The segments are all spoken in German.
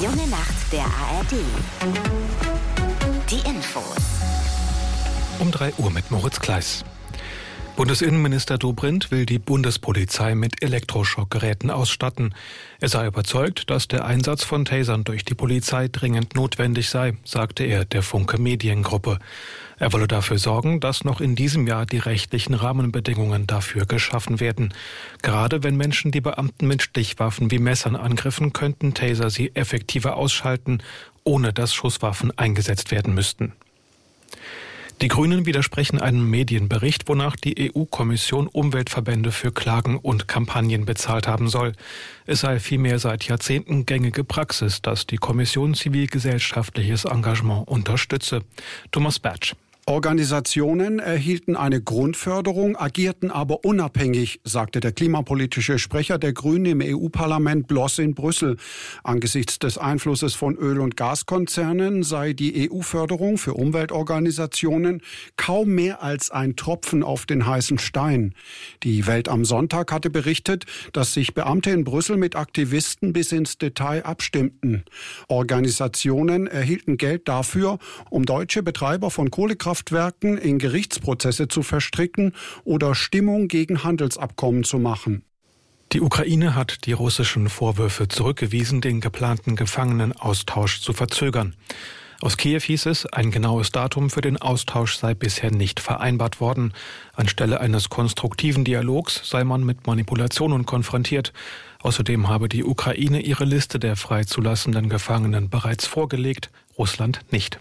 Die junge Nacht der ARD. Die Infos. Um 3 Uhr mit Moritz Kleiss. Bundesinnenminister Dobrindt will die Bundespolizei mit Elektroschockgeräten ausstatten. Er sei überzeugt, dass der Einsatz von Tasern durch die Polizei dringend notwendig sei, sagte er der Funke Mediengruppe. Er wolle dafür sorgen, dass noch in diesem Jahr die rechtlichen Rahmenbedingungen dafür geschaffen werden. Gerade wenn Menschen die Beamten mit Stichwaffen wie Messern angriffen, könnten Taser sie effektiver ausschalten, ohne dass Schusswaffen eingesetzt werden müssten. Die Grünen widersprechen einem Medienbericht, wonach die EU-Kommission Umweltverbände für Klagen und Kampagnen bezahlt haben soll. Es sei vielmehr seit Jahrzehnten gängige Praxis, dass die Kommission zivilgesellschaftliches Engagement unterstütze. Thomas Batsch. Organisationen erhielten eine Grundförderung, agierten aber unabhängig, sagte der klimapolitische Sprecher der Grünen im EU-Parlament Bloss in Brüssel. Angesichts des Einflusses von Öl- und Gaskonzernen sei die EU-Förderung für Umweltorganisationen kaum mehr als ein Tropfen auf den heißen Stein. Die Welt am Sonntag hatte berichtet, dass sich Beamte in Brüssel mit Aktivisten bis ins Detail abstimmten. Organisationen erhielten Geld dafür, um deutsche Betreiber von Kohlekraftwerken in Gerichtsprozesse zu verstricken oder Stimmung gegen Handelsabkommen zu machen. Die Ukraine hat die russischen Vorwürfe zurückgewiesen, den geplanten Gefangenenaustausch zu verzögern. Aus Kiew hieß es, ein genaues Datum für den Austausch sei bisher nicht vereinbart worden. Anstelle eines konstruktiven Dialogs sei man mit Manipulationen konfrontiert. Außerdem habe die Ukraine ihre Liste der freizulassenden Gefangenen bereits vorgelegt, Russland nicht.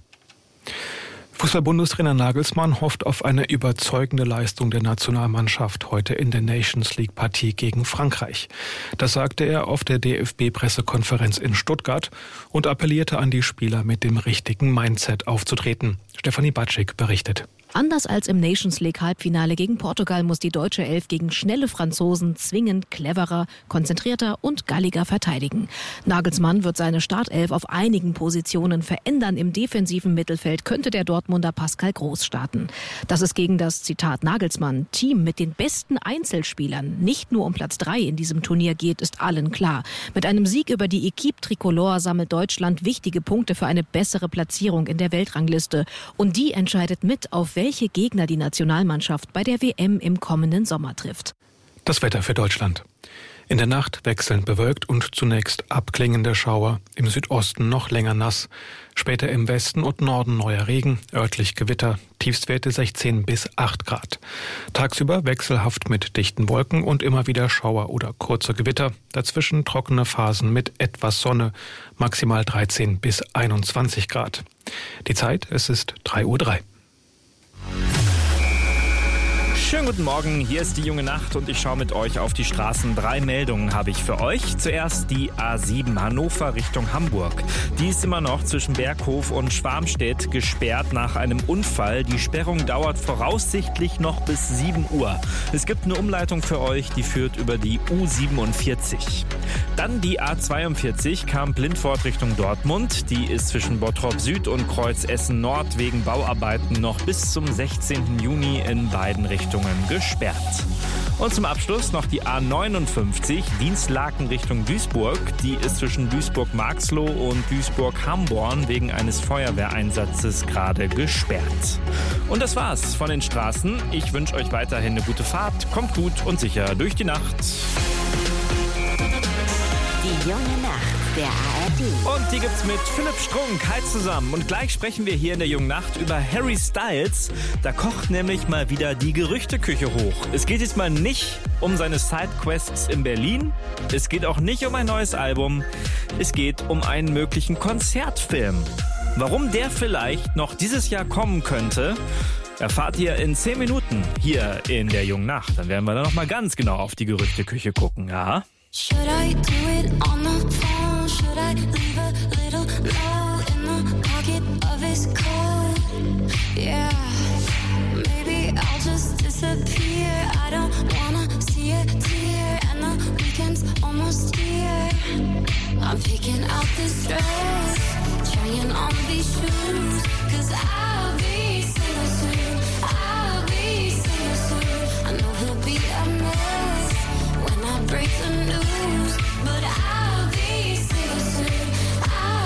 Fußball-Bundestrainer Nagelsmann hofft auf eine überzeugende Leistung der Nationalmannschaft heute in der Nations League-Partie gegen Frankreich. Das sagte er auf der DFB-Pressekonferenz in Stuttgart und appellierte an die Spieler, mit dem richtigen Mindset aufzutreten. Stefanie Batschik berichtet. Anders als im Nations League Halbfinale gegen Portugal muss die deutsche Elf gegen schnelle Franzosen zwingend cleverer, konzentrierter und galliger verteidigen. Nagelsmann wird seine Startelf auf einigen Positionen verändern. Im defensiven Mittelfeld könnte der Dortmunder Pascal Groß starten. Dass es gegen das, Zitat Nagelsmann, Team mit den besten Einzelspielern nicht nur um Platz 3 in diesem Turnier geht, ist allen klar. Mit einem Sieg über die Equipe Tricolore sammelt Deutschland wichtige Punkte für eine bessere Platzierung in der Weltrangliste. Und die entscheidet mit, auf welche Gegner die Nationalmannschaft bei der WM im kommenden Sommer trifft. Das Wetter für Deutschland. In der Nacht wechselnd bewölkt und zunächst abklingende Schauer, im Südosten noch länger nass. Später im Westen und Norden neuer Regen, örtlich Gewitter, Tiefstwerte 16 bis 8 Grad. Tagsüber wechselhaft mit dichten Wolken und immer wieder Schauer oder kurze Gewitter. Dazwischen trockene Phasen mit etwas Sonne, maximal 13 bis 21 Grad. Die Zeit, es ist 3:03 Uhr. Schönen guten Morgen, hier ist die junge Nacht und ich schaue mit euch auf die Straßen. 3 Meldungen habe ich für euch. Zuerst die A7 Hannover Richtung Hamburg. Die ist immer noch zwischen Berghof und Schwarmstedt gesperrt nach einem Unfall. Die Sperrung dauert voraussichtlich noch bis 7 Uhr. Es gibt eine Umleitung für euch, die führt über die U47. Dann die A42 Kamp-Lindfort Richtung Dortmund. Die ist zwischen Bottrop Süd und Kreuz Essen Nord wegen Bauarbeiten noch bis zum 16. Juni in beiden Richtungen gesperrt. Und zum Abschluss noch die A59 Dienstlaken Richtung Duisburg. Die ist zwischen Duisburg-Marxloh und Duisburg-Hamborn wegen eines Feuerwehreinsatzes gerade gesperrt. Und das war's von den Straßen. Ich wünsche euch weiterhin eine gute Fahrt. Kommt gut und sicher durch die Nacht. Die junge Nacht der ARD. Und die gibt's mit Philipp Strunk. Hi zusammen. Und gleich sprechen wir hier in der jungen Nacht über Harry Styles. Da kocht nämlich mal wieder die Gerüchteküche hoch. Es geht jetzt mal nicht um seine Sidequests in Berlin. Es geht auch nicht um ein neues Album. Es geht um einen möglichen Konzertfilm. Warum der vielleicht noch dieses Jahr kommen könnte, erfahrt ihr in 10 Minuten hier in der jungen Nacht. Dann werden wir da noch mal ganz genau auf die Gerüchteküche gucken, ja? Should I do it on the phone? Should I leave a little note in the pocket of his coat? Yeah, maybe I'll just disappear. I don't wanna see a tear, and the weekend's almost here. I'm picking out this dress, trying on these shoes, 'cause I'll be single soon. I'll be single soon. I know he'll be a mess when I break the news, but I'll be single soon. I'll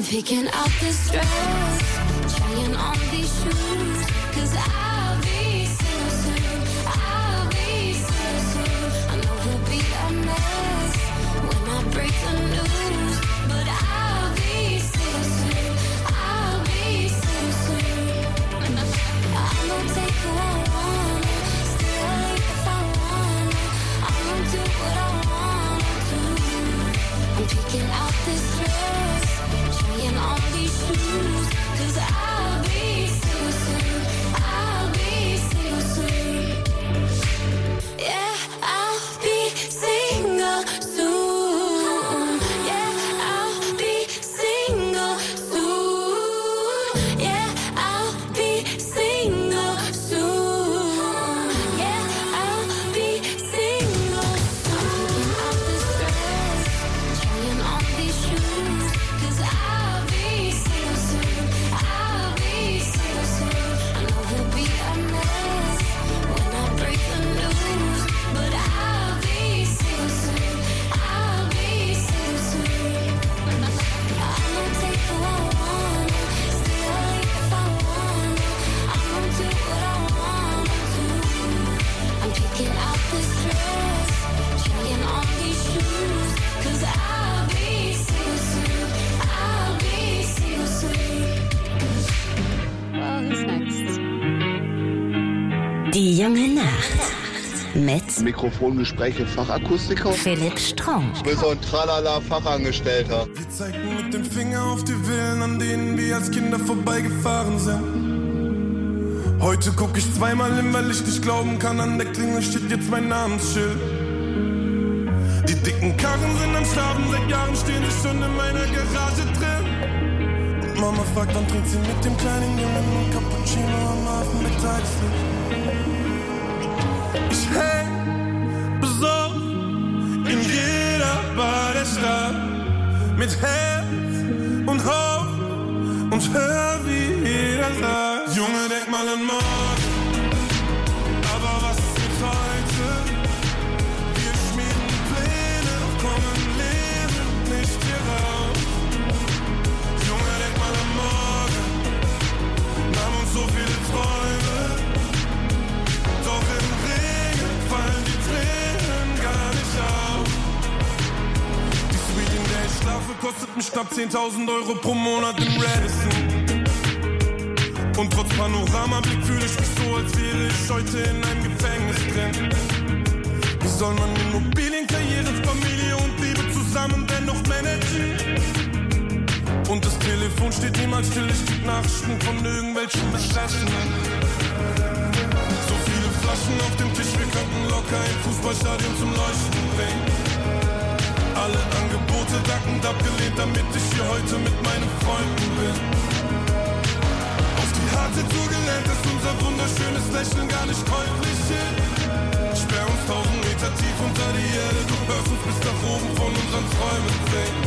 picking out this dress, trying on these shoes, 'cause I'll be single soon, I'll be single soon. I know he'll be a mess when I break the news, but I'll be single soon, I'll be single soon. I'm gonna take who I wanna, stay late if I wanna, I'm gonna do what I wanna do. I'm picking out this dress, trying on these shoes, 'cause I'll be single soon, I'll be single soon. Yeah, I'll be single soon. Yeah, I'll be single soon. Yeah, I'll be single soon. Yeah, I'll be single soon. Picking out this dress, trying on these shoes, 'cause I'll be single soon, I'll be single soon. I know he'll be a mess when I break the news, but I'll be single soon, I'll be single soon. I'm gonna take who I wanna, stay late if I wanna, I'm gonna do what I wanna do. I'm picking out this dress, trying on these shoes, 'cause I'll be single soon, I'll be single soon. Well, who's next? Die junge Nacht mit Mikrofongespräche Fachakustiker. Philipp Strong. Ich bin so ein Tralala-Fachangestellter. Wir zeigten mit dem Finger auf die Villen, an denen wir als Kinder vorbeigefahren sind. Heute guck ich zweimal hin, weil ich nicht glauben kann, an der Klingel steht jetzt mein Namensschild. Die dicken Karren sind am Schlafen, seit Jahren stehen sie schon in meiner Garage drin. Und Mama fragt, wann trinkt sie mit dem kleinen Jungen einen Cappuccino am Hafen Mittagslicht. Ich häng besoffen in jeder Bar der Stadt, mit Herz und Hoffnung und hör, wie jeder sagt: Junge, denk mal an morgen, aber was ist mit heute? Wir schmieden Pläne, doch kommen lebend nicht hier raus. Junge, denk mal an morgen, nahm uns so viele Träume, doch im Regen fallen die Tränen gar nicht auf. Die Suite, in der ich schlafe, kostet mich knapp 10.000 Euro pro Monat im Radisson. Und trotz Panoramablick fühle ich mich so, als wäre ich heute in einem Gefängnis drin. Wie soll man Immobilienkarriere, Familie und Liebe zusammen dennoch managen? Und das Telefon steht niemals still, ich krieg Nachrichten von irgendwelchen Besessenen. So viele Flaschen auf dem Tisch, wir könnten locker ein Fußballstadion zum Leuchten bringen. Alle Angebote dankend abgelehnt, damit ich hier heute mit meinen Freunden bin. Auf die harte Tour gelernt, dass unser wunderschönes Lächeln gar nicht käuflich ist. Sperr uns 1000 Meter tief unter die Erde, du hörst uns bis nach oben von unseren Träumen singen.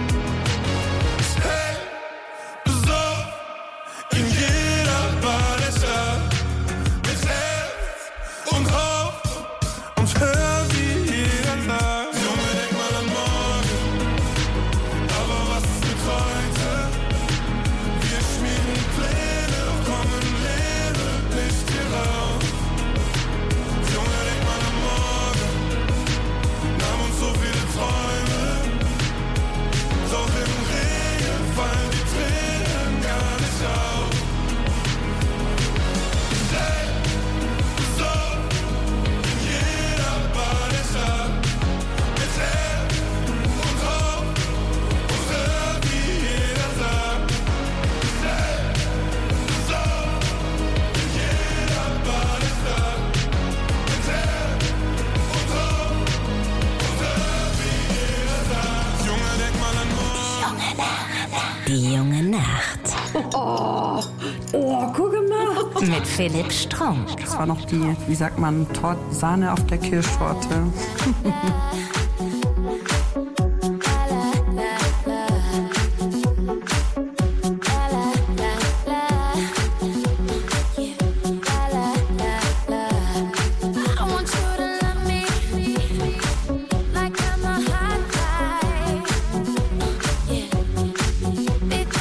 Hey, besoffen in jeder Bar der Stadt, mit Herz und Hoffnung und hör, wie jeder sagt: Junge, denk mal an morgen, aber was ist mit heute? Wir schmieden Pläne, doch kommen lebend nicht hier raus. Junge, denk mal an morgen, nahm uns so viele Träume, doch im Regen fallen die Tränen gar nicht auf. Hey, so in jeder Bar der Stadt, mit Herz und Hoffnung und hör, wie jeder sagt: Hey, so in jeder Bar der Stadt, mit Herz und Hoffnung und hör, wie jeder sagt: Junge, denk mal an morgen. Die junge Nacht Oh, guck mal. mit Philipp Strong. Das war noch die, wie sagt man, Sahne auf der Kirschtorte. Like I'm a hot guy. Yeah.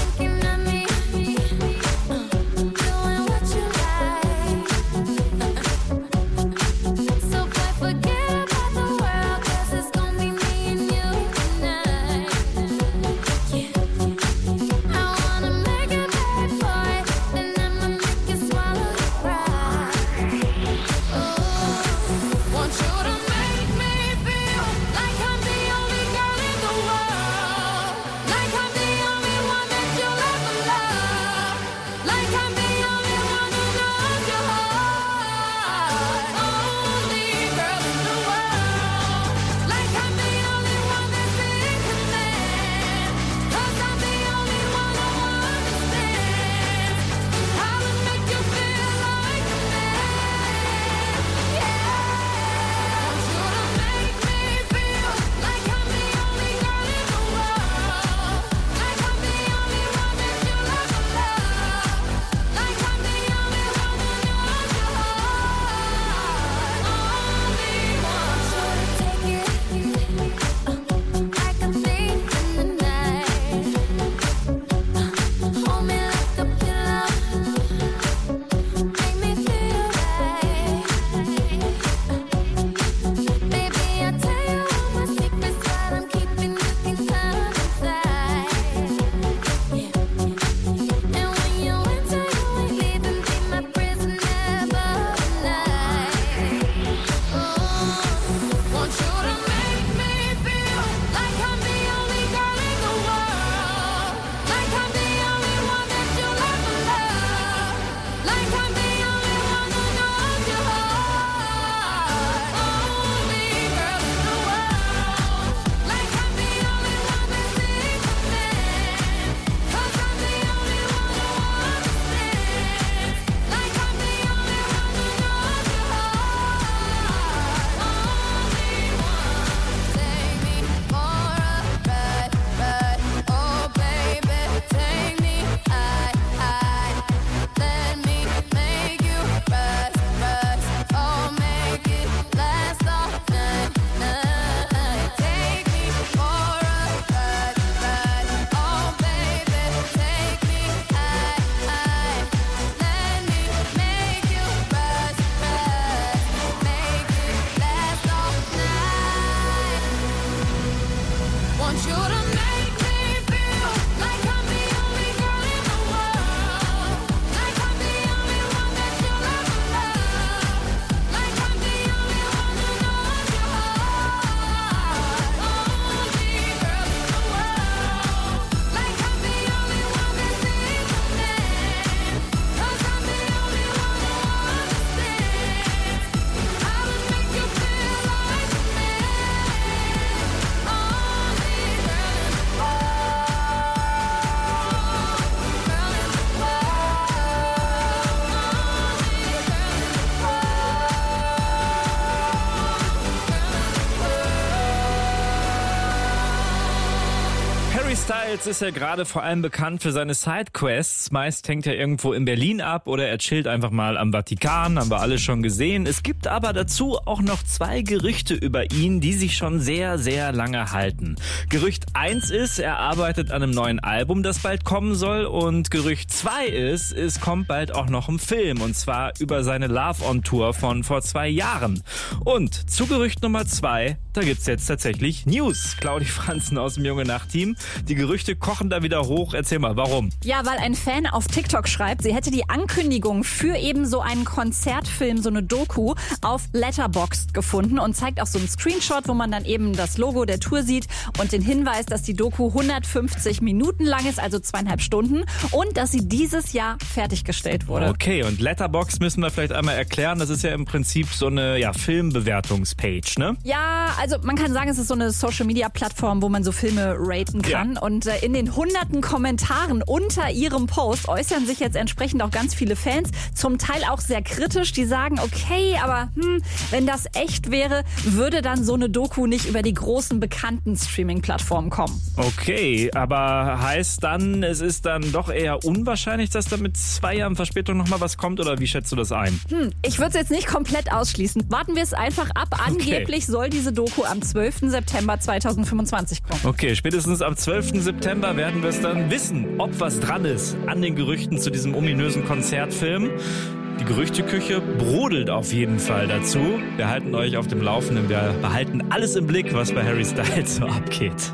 Styles ist ja gerade vor allem bekannt für seine Sidequests. Meist hängt er irgendwo in Berlin ab oder er chillt einfach mal am Vatikan, haben wir alle schon gesehen. Es gibt aber dazu auch noch 2 Gerüchte über ihn, die sich schon sehr, sehr lange halten. Gerücht 1 ist, er arbeitet an einem neuen Album, das bald kommen soll. Und Gerücht 2 ist, es kommt bald auch noch ein Film. Und zwar über seine Love-on-Tour von vor 2 Jahren. Und zu Gerücht Nummer 2, da gibt's jetzt tatsächlich News. Claudi Franzen aus dem Junge-Nacht-Team. Die Gerüchte kochen da wieder hoch. Erzähl mal, warum? Ja, weil ein Fan auf TikTok schreibt, sie hätte die Ankündigung für eben so einen Konzertfilm, so eine Doku, auf Letterboxd gefunden und zeigt auch so einen Screenshot, wo man dann eben das Logo der Tour sieht und den Hinweis, dass die Doku 150 Minuten lang ist, also 2,5 Stunden und dass sie dieses Jahr fertiggestellt wurde. Okay, und Letterboxd müssen wir vielleicht einmal erklären. Das ist ja im Prinzip so eine Filmbewertungspage, ne? Ja, also man kann sagen, es ist so eine Social-Media-Plattform, wo man so Filme raten kann. Ja. Und in den hunderten Kommentaren unter ihrem Post äußern sich jetzt entsprechend auch ganz viele Fans, zum Teil auch sehr kritisch, die sagen, okay, aber wenn das echt wäre, würde dann so eine Doku nicht über die großen bekannten Streaming-Plattformen kommen. Okay, aber heißt dann, es ist dann doch eher unwahrscheinlich, dass da mit 2 Jahren Verspätung nochmal was kommt, oder wie schätzt du das ein? Ich würde es jetzt nicht komplett ausschließen. Warten wir es einfach ab. Angeblich soll diese Doku am 12. September 2025 kommen. Okay, spätestens am 12. September werden wir es dann wissen, ob was dran ist an den Gerüchten zu diesem ominösen Konzertfilm. Die Gerüchteküche brodelt auf jeden Fall dazu. Wir halten euch auf dem Laufenden. Wir behalten alles im Blick, was bei Harry Styles so abgeht.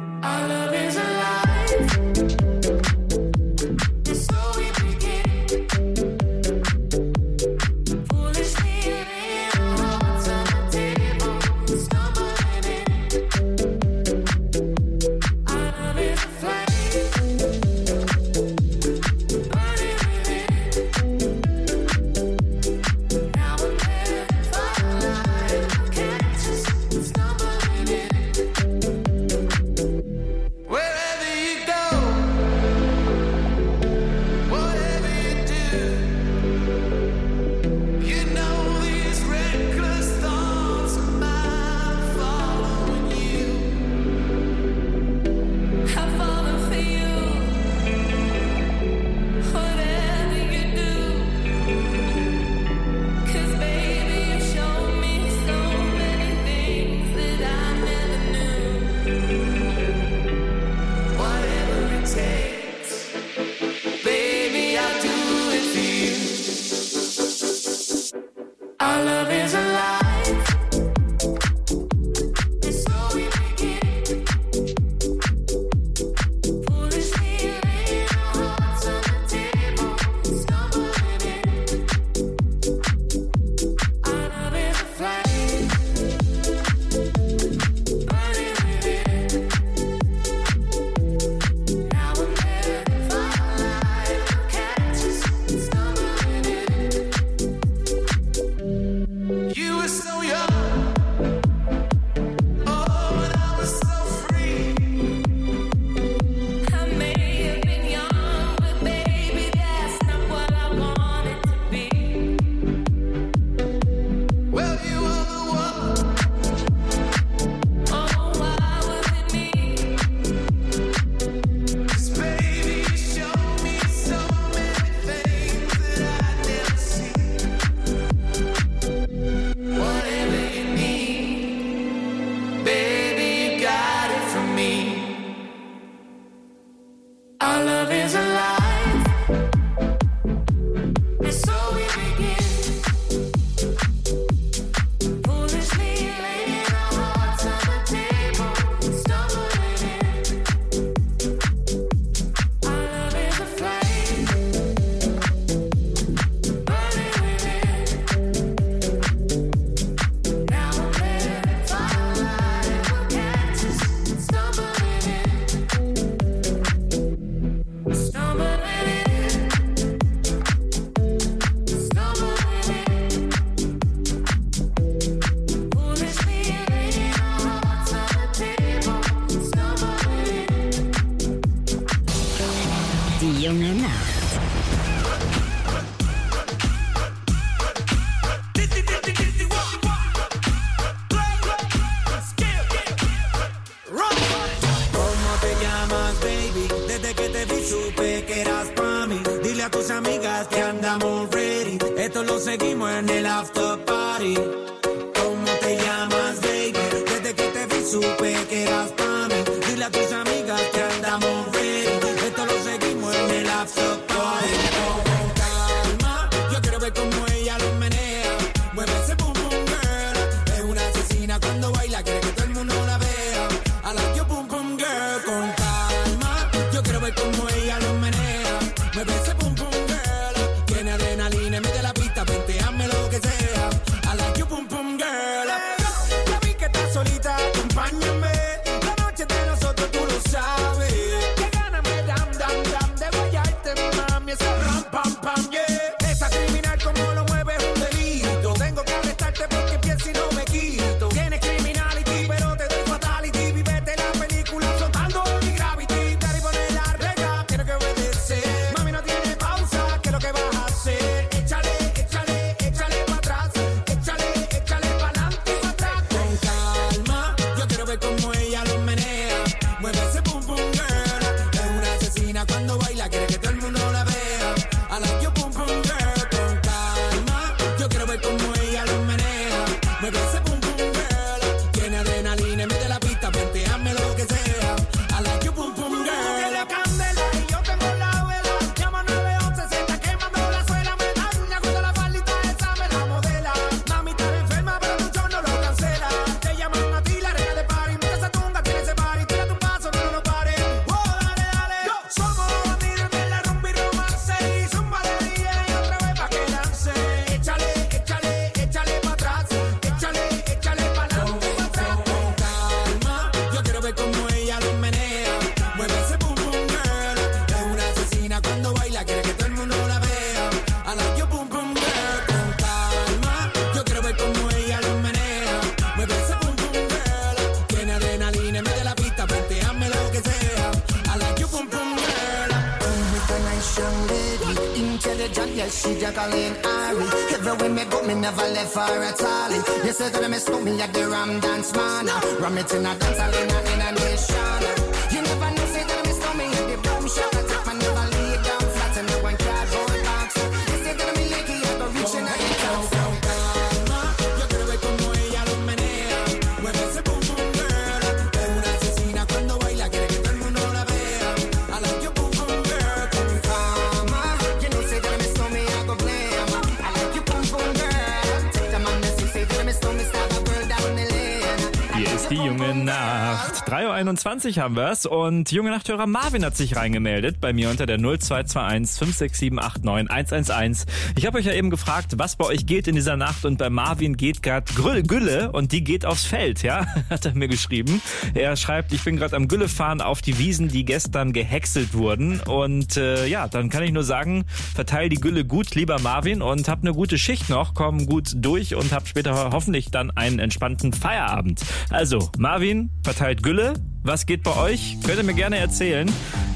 a tus amigas que andamos ready. Esto lo seguimos en el after party. ¿Cómo te llamas, baby? Desde que te vi supe que eras pa' mí. Dile a tus amigas que andamos ready. Esto lo seguimos en el after party. Con calma, yo quiero ver cómo ella lo menea. Mueve ese boom boom girl. Es una asesina cuando baila, quiere que todo el mundo la vea. I like your boom boom girl. Con calma, yo quiero ver cómo ella lo menea. Mueve ese boom boom girl. Tiene adrenalina, mete la pista, penteame lo que sea. I like your boom boom girl. Ya vi que estás solita, acompáñame. La noche es de nosotros, tú lo sabes. Que gana me dam dam dam de guayarte, mami. Ese ram pam pam, yeah. Esa criminal como lo mueve es un delito. Tengo que arrestarte porque pienso y no me quito. Tienes criminality, pero te doy fatality. Vivete la película soltando mi gravity. Daddy, pone la regla, tiene que obedecer. Mami, no tiene pausa, ¿qué es lo que vas a hacer? Échale, échale, échale pa' atrás. Échale, échale pa' adelante y pa' atrás. Con calma, yo quiero ver cómo ella lo menea. Mueve ese boom boom girl. Es una asesina cuando baila, quiere que todo el mundo la vea. I like your boom boom girl. Con calma, yo quiero ver cómo ella lo menea. Mueve ese boom boom girl. Tiene adrenalina, mete la pista, penteame lo que sea. I like your boom boom girl. Tiene la candela y yo tengo la vela. Llama 911, se está quemando la suela. Me daña cuando la palita esa me la modela. Mami está enferma, pero tu show no lo cancela. Te llaman a ti, la reina de party. Mucha esa tunga, tiene ese party. Tira tu paso, no lo pares. Oh, dale, dale. Somos bandidos de la rumba y romance. Y zumba de DJ otra vez pa' que lance. Échale, échale, échale pa' atrás. Échale, échale pa' adelante y pa' atrás. Con calma, yo quiero ver cómo ella lo menea. Mueve ese boom boom girl. Es una asesina cuando baila, quiere que todo el mundo la vea. I like your boom boom girl. Con calma, yo quiero ver cómo ella lo menea. Mueve ese boom boom girl. Tiene adrenalina, mete la pista, penteame lo que sea. I like your boom boom girl. With a nice young lady, intelligent, yes, she Jacqueline Ari. Everywhere me go, me never left her at all. You said that me stole me at the Ram Dance Man. Ram it in a dance hall in a nation. You never know, say that me stole me at the Boom Shop. I take my never lay down flat in the one cardboard box. You said that me lucky, I go reaching out the top. Con calma, yo quiero ver cómo ella lo menea. Mueve ese boom boom girl. Es una asesina cuando baila, quiere que todo el mundo la vea. I like your boom boom girl. Con calma, You know, say that me stole me, I go blame. I like you, boom boom girl. Take the man that say that me stole me, start a girl down the lane. Hier ist die Junge Nacht. 3.21 Uhr haben wir's und Junge Nachthörer Marvin hat sich reingemeldet bei mir unter der 0221 567 89 111. Ich habe euch ja eben gefragt, was bei euch geht in dieser Nacht und bei Marvin geht gerade Gülle und die geht aufs Feld, ja, hat er mir geschrieben. Er schreibt, ich bin gerade am Gülle fahren auf die Wiesen, die gestern gehäckselt wurden und ja, dann kann ich nur sagen, verteil die Gülle gut, lieber Marvin, und hab eine gute Schicht noch, komm gut durch und hab später hoffentlich dann einen entspannten Feierabend. Also, Marvin verteilt Gülle. Was geht bei euch? Könnt ihr mir gerne erzählen.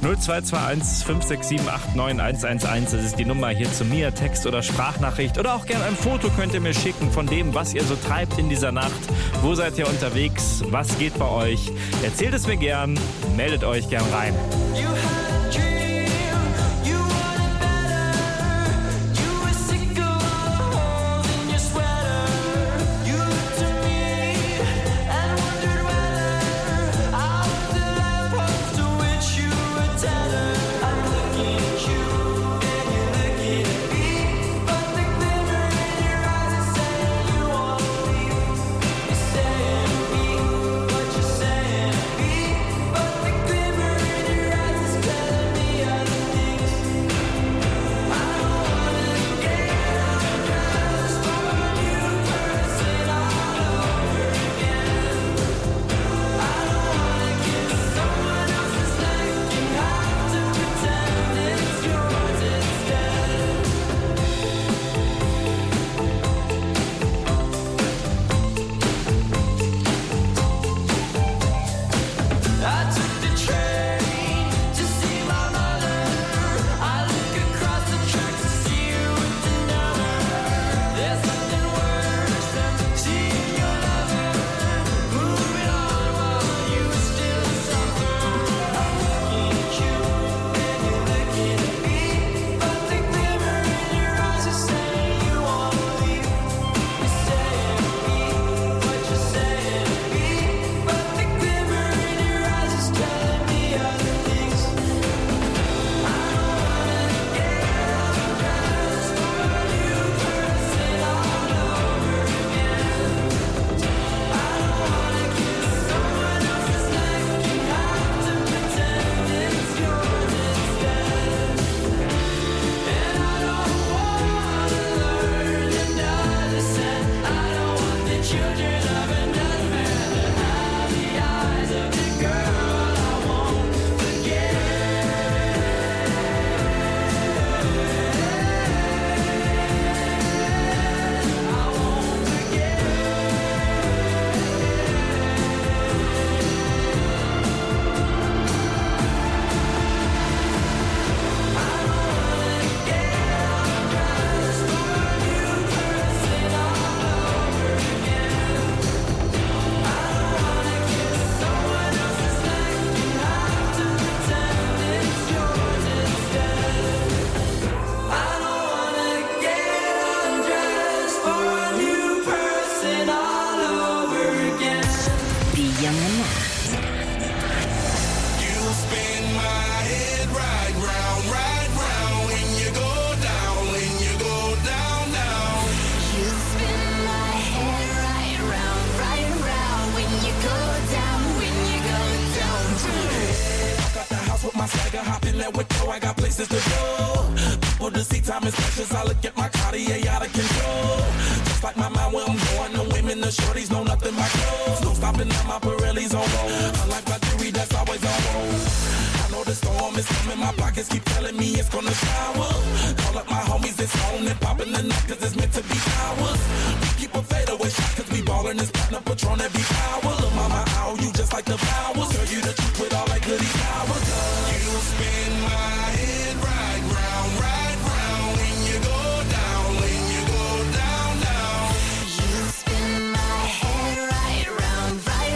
0221 567 89 111. Das ist die Nummer hier zu mir. Text- oder Sprachnachricht. Oder auch gerne ein Foto könnt ihr mir schicken von dem, was ihr so treibt in dieser Nacht. Wo seid ihr unterwegs? Was geht bei euch? Erzählt es mir gern. Meldet euch gern rein. But the glimmer in your eyes is can hop in that window, I got places to go. People to see, time is precious. I look at my Cartier out of control. Just like my mind where I'm going, the women, the shorties know nothing but clothes. No stopping at my Pirelli's on roll. Unlike my jewelry, that's always on roll. I know the storm is coming, my pockets keep telling me it's gonna shower. Call up my homies, it's on and popping the night, cause it's meant to be ours. We keep a fadeaway shot, cause we ballin' this platinum Patron every hour. Look, mama, I owe you just like the flowers. Girl, you the truth with all that goody powers. You spin my head right round when you go down, when you go down, down. You spin my head right round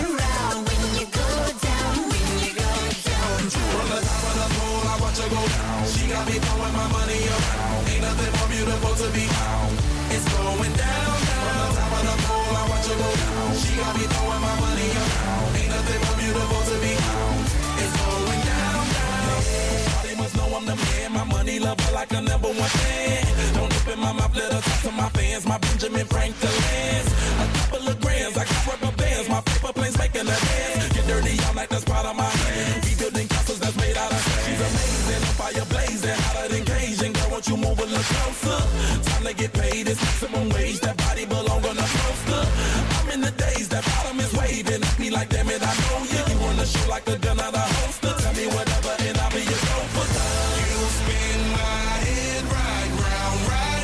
when you go down, when you go down. From the top of the pole, I watch her go down. She got me throwing my money around. Ain't nothing more beautiful to be found. It's going down, down. From the top of the pole, I watch her go down. She got me throwing my money around. Ain't nothing more beautiful to be found. It's going down, down. Shawty must know I'm the man. My money lover like a number one fan. Don't dip in my mouth, let her talk to my fans. My Benjamin Franklin's. A couple of grands, I got rubber bands. My paper planes making a dance. Get dirty all night, that's part of my hand. Rebuilding castles that's made out of sand. She's amazing, a fire blazing, hotter than Cajun. Girl, won't you move a little closer? Time to get paid, it's maximum wage. That body belong on a poster. I'm in the days, that bottom is waving at me like, damn it, I know you. You run the show like a gun out of holster. Tell me whatever and I'll be your chauffeur. You spin my head right round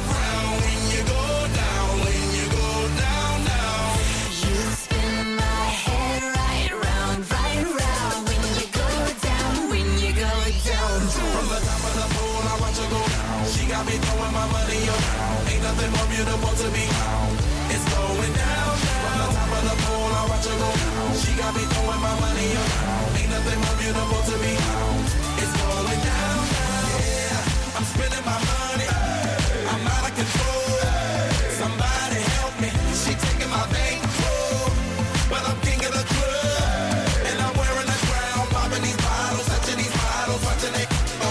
when you go down, when you go down, down. You spin my head right round when you go down, when you go down. From the top of the pole, I watch her go down. She got me throwing my money around. Ain't nothing more beautiful to be found. It's going down, down. From the top of the pole, I watch her go down. She got me throwing my money around. Ain't nothing more beautiful to be found. It's going down, down. Yeah, I'm spending my money. I'm out of control. Somebody help me. She taking my bankroll, but I'm king of the club. And I'm wearing a crown, popping these bottles, touching these bottles, watching it go.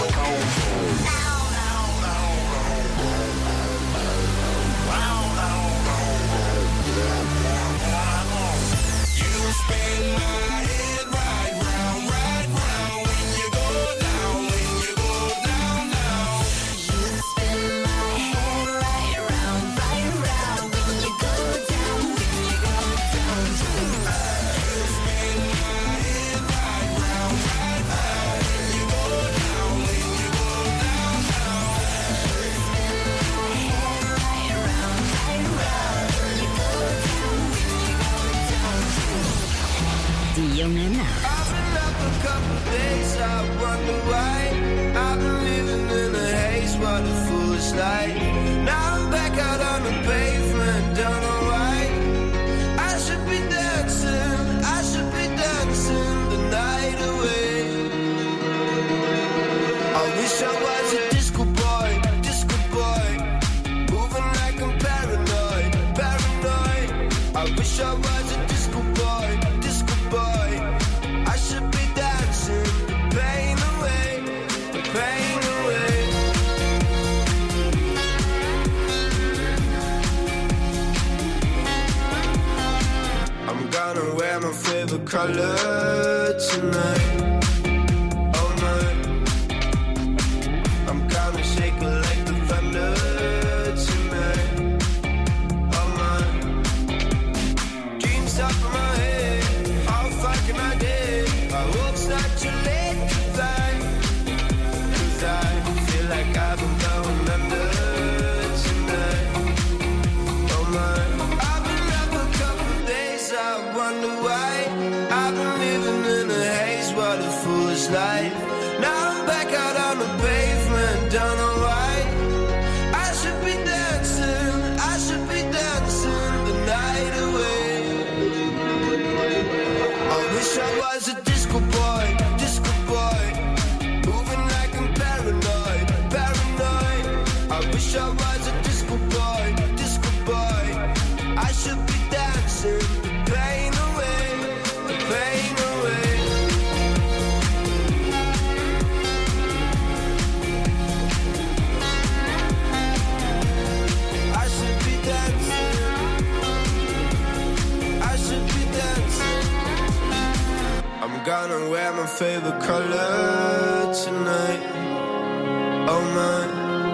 You spin my head right round when you go down, when you go down, down. You spin my head right round when you go down, when you go down. You spin my head right round when you go down, when you go down, down. You spin my head right round when you go down, when you go down. Die junge Nacht. I've been up a couple days, I wonder why. I've been living in a haze, what a foolish life. Now I'm back out on the pavement, don't know why. I should be dancing the night away. I wish I was a disco boy, moving like I'm paranoid. I wish I was a disco boy. I should be dancing the pain away. I'm gonna wear my favorite color tonight, all night. I'm gonna shake it like the thunder tonight, all night. Dreams up in my head, how far can I get? I hope it's not too late to fly, 'cause I feel like I've been going under tonight, oh my. I've been up a couple days, I wonder why. I've been living in a haze, what a foolish life. Now I'm back out on the pavement, don't know why. I should be dancing the night away. I wish I was a disco boy, moving like I'm paranoid. I wish I was a disco boy. I should be dancing the pain away. I should be dancing. I'm gonna wear my favorite color tonight. tonight. Oh man,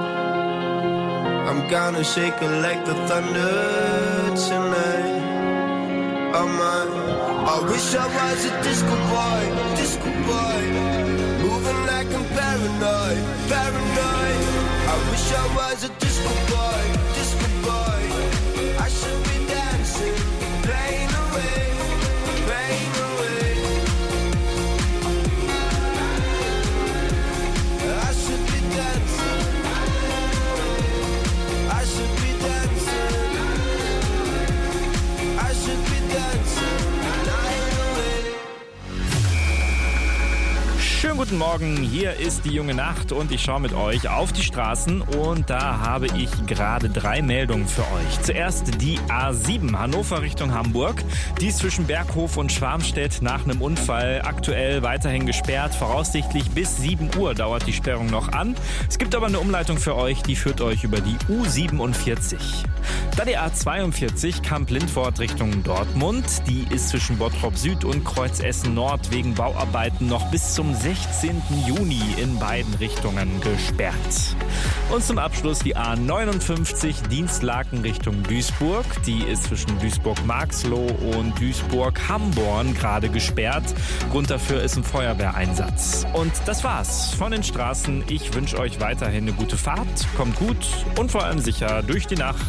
I'm gonna shake it like the thunder tonight. Oh man, I wish I was a disco boy, moving like I'm paranoid. I wish I was a disco boy. I should be dancing, playing away. I should be dancing. I should be dancing, night away. Schönen guten Morgen, hier ist die junge Nacht und ich schaue mit euch auf die Straßen und da habe ich gerade 3 Meldungen für euch. Zuerst die A7 Hannover Richtung Hamburg. Die ist zwischen Berghof und Schwarmstedt nach einem Unfall aktuell weiterhin gesperrt. Voraussichtlich bis 7 Uhr dauert die Sperrung noch an. Es gibt aber eine Umleitung für euch, die führt euch über die U47. Dann die A42 Kamp-Lindfort Richtung Dortmund. Die ist zwischen Bottrop Süd und Kreuz Essen Nord wegen Bauarbeiten noch bis zum 16. Juni in beiden Richtungen gesperrt. Und zum Abschluss die A59 Dienstlaken Richtung Duisburg. Die ist zwischen Duisburg-Marxloh und Duisburg-Hamborn gerade gesperrt. Grund dafür ist ein Feuerwehreinsatz. Und das war's von den Straßen. Ich wünsche euch weiterhin eine gute Fahrt. Kommt gut und vor allem sicher durch die Nacht.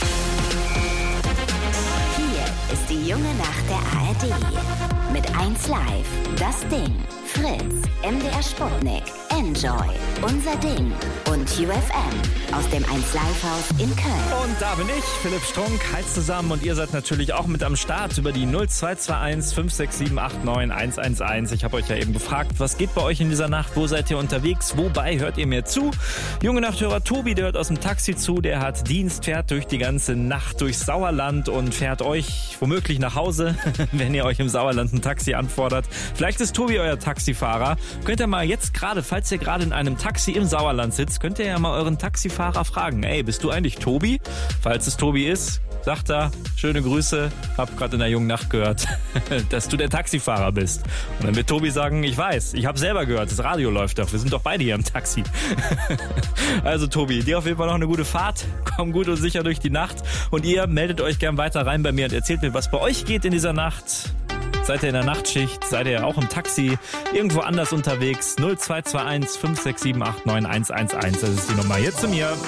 Hier ist die junge Nacht der ARD. Mit 1 Live, das Ding, Fritz, MDR Sputnik, Enjoy, Unser Ding und UFM aus dem 1 Live-Haus in Köln. Und da bin ich, Philipp Strunk, heizt zusammen und ihr seid natürlich auch mit am Start über die 0221 567 89 111. Ich habe euch ja eben gefragt, was geht bei euch in dieser Nacht, wo seid ihr unterwegs, wobei hört ihr mir zu? Junge Nachthörer Tobi, der hört aus dem Taxi zu, der hat Dienst, fährt durch die ganze Nacht durchs Sauerland und fährt euch womöglich nach Hause, wenn ihr euch im Sauerland ein Taxi anfordert. Vielleicht ist Tobi euer Taxifahrer. Könnt ihr mal jetzt gerade, falls ihr gerade in einem Taxi im Sauerland sitzt, könnt ihr ja mal euren Taxifahrer fragen. Ey, bist du eigentlich Tobi? Falls es Tobi ist, sagt er, schöne Grüße, hab gerade in der jungen Nacht gehört, dass du der Taxifahrer bist. Und dann wird Tobi sagen, ich weiß, ich habe selber gehört, das Radio läuft doch, wir sind doch beide hier im Taxi. Also Tobi, dir auf jeden Fall noch eine gute Fahrt, komm gut und sicher durch die Nacht und ihr meldet euch gern weiter rein bei mir und erzählt mir, was bei euch geht in dieser Nacht. Seid ihr in der Nachtschicht? Seid ihr auch im Taxi? Irgendwo anders unterwegs? 0221 567 89 111. Das ist die Nummer. Jetzt zu mir.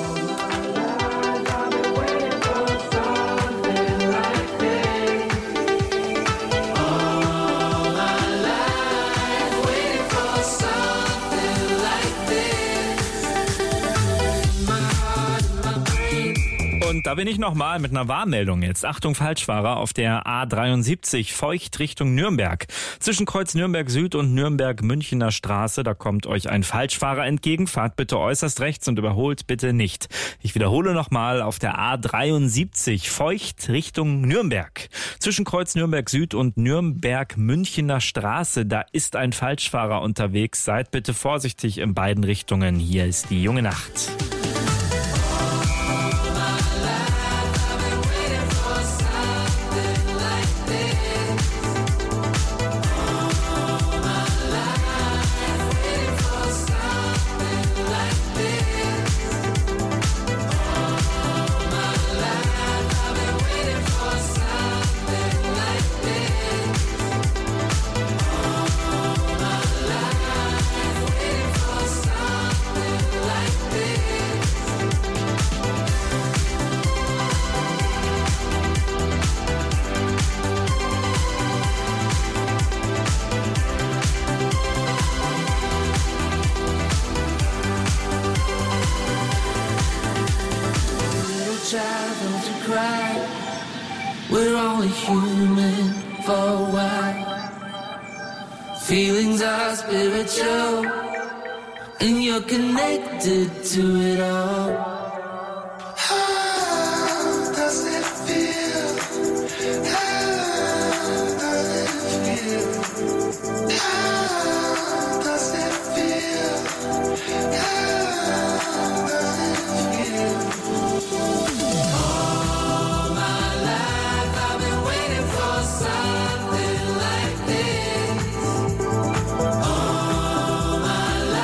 Und da bin ich nochmal mit einer Warnmeldung jetzt. Achtung, Falschfahrer auf der A73 Feucht Richtung Nürnberg. Zwischen Kreuz Nürnberg Süd und Nürnberg Münchener Straße, da kommt euch ein Falschfahrer entgegen. Fahrt bitte äußerst rechts und überholt bitte nicht. Ich wiederhole nochmal auf der A73 Feucht Richtung Nürnberg. Zwischen Kreuz Nürnberg Süd und Nürnberg Münchener Straße, da ist ein Falschfahrer unterwegs. Seid bitte vorsichtig in beiden Richtungen. Hier ist die junge Nacht. We're only human for a while. Feelings are spiritual, and you're connected to it all. How does it feel? How does it feel? How does it feel? How does it feel? Something like this. All my life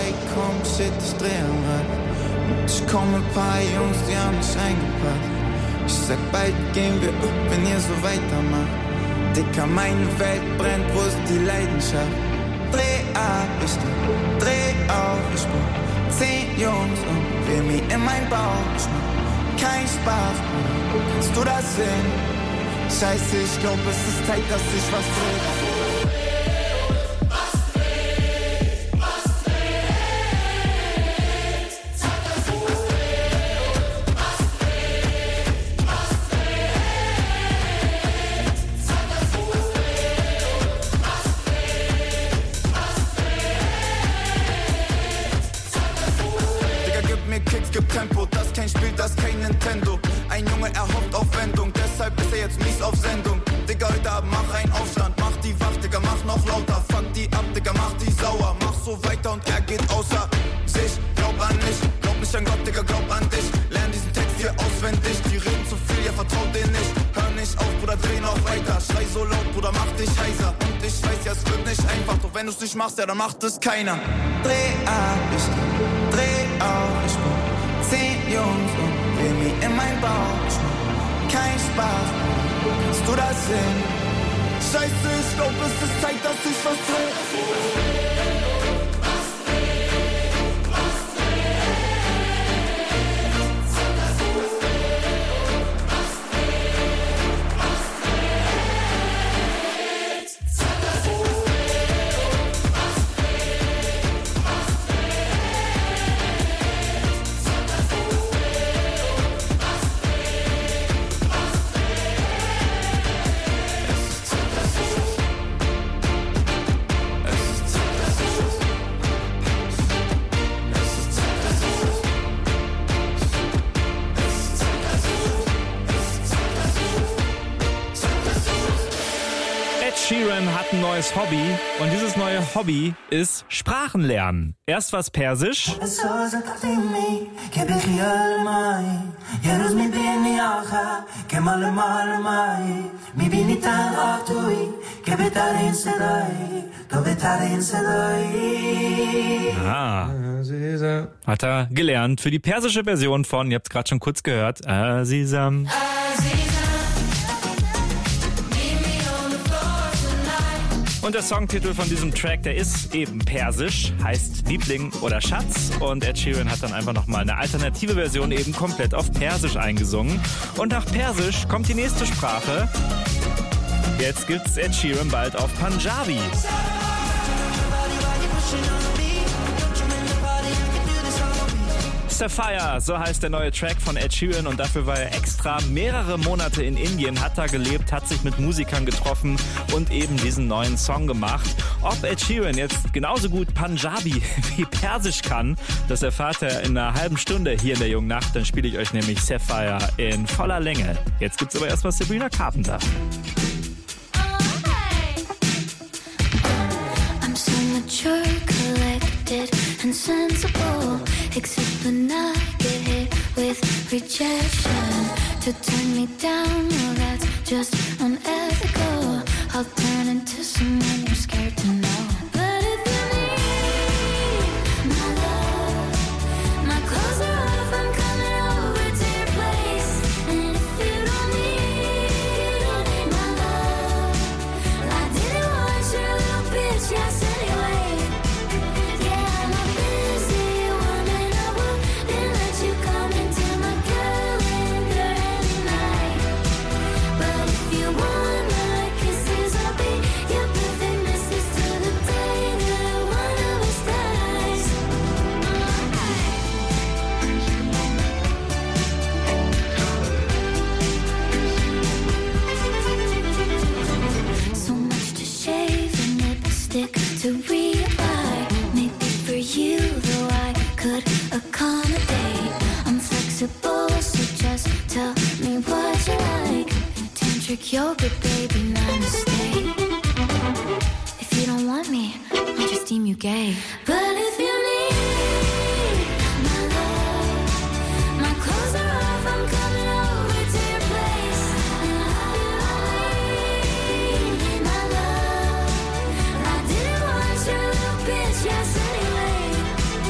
ey, komm, shit, ich dreh am Rad. Und ich komm mit paar Jungs, die haben mich eingepackt. Ich sag, bald gehen wir ab, wenn ihr so weitermacht. Dicker, meine Welt brennt, wo ist die Leidenschaft? Dreh ab, ich dreh auf, ich brauch 10 Jungs und Remi in mein Bauch. Ich mach kein Spaß, Bruder, kannst du das sehen? Scheiße, ich glaub, es ist Zeit, dass ich was drehe. Tempo, das kein Spiel, das kein Nintendo. Ein Junge erhofft auf Wendung, deshalb ist er jetzt mies auf Sendung. Digga, heute Abend mach einen Aufstand, mach die wach, Digga, mach noch lauter. Fuck die ab, Digga, mach die sauer. Mach so weiter und er geht außer sich. Glaub an mich, glaub nicht an Gott, Digga, glaub an dich. Lern diesen Text hier auswendig, die reden zu viel, ihr vertraut denen nicht. Hör nicht auf, Bruder, dreh noch weiter. Schrei so laut, Bruder, mach dich heiser. Und ich weiß ja, es wird nicht einfach, doch wenn du's nicht machst, ja, dann macht es keiner. Dreh ab, ich dreh auf, ich brauch 10 Jungs und Remi in mein Bauch. Ich mach kein Spaß, kannst du das sehen? Scheiße, ich glaub, es ist Zeit, dass ich was drehe. Sheeran hat ein neues Hobby und dieses neue Hobby ist Sprachenlernen. Erst was Persisch. Hat er gelernt für die persische Version von, ihr habt es gerade schon kurz gehört, Azizam. Und der Songtitel von diesem Track, der ist eben persisch, heißt Liebling oder Schatz. Und Ed Sheeran hat dann einfach nochmal eine alternative Version eben komplett auf Persisch eingesungen. Und nach Persisch kommt die nächste Sprache. Jetzt gibt's Ed Sheeran bald auf Punjabi. Sapphire, so heißt der neue Track von Ed Sheeran und dafür war er extra mehrere Monate in Indien, hat da gelebt, hat sich mit Musikern getroffen und eben diesen neuen Song gemacht. Ob Ed Sheeran jetzt genauso gut Punjabi wie Persisch kann, das erfahrt ihr in einer halben Stunde hier in der Jungen Nacht. Dann spiele ich euch nämlich Sapphire in voller Länge. Jetzt gibt's aber erstmal Sabrina Carpenter. I'm so mature, collected and sensible. Except when I get hit with rejection. To turn me down, well that's just unethical. I'll turn into someone you're scared to know. But if you need my love, my clothes are off, I'm coming over to your place. And if you don't need my love, I didn't want your little bitch, yes anyway. To reapply, maybe for you, though I could accommodate. I'm flexible, so just tell me what you like. Tantric yoga, baby, namaste. If you don't want me, I'll just deem you gay. But if you need my love, my clothes are off, I'm coming over to your place. And if you need my love, I didn't want your little bitch, yes anyway.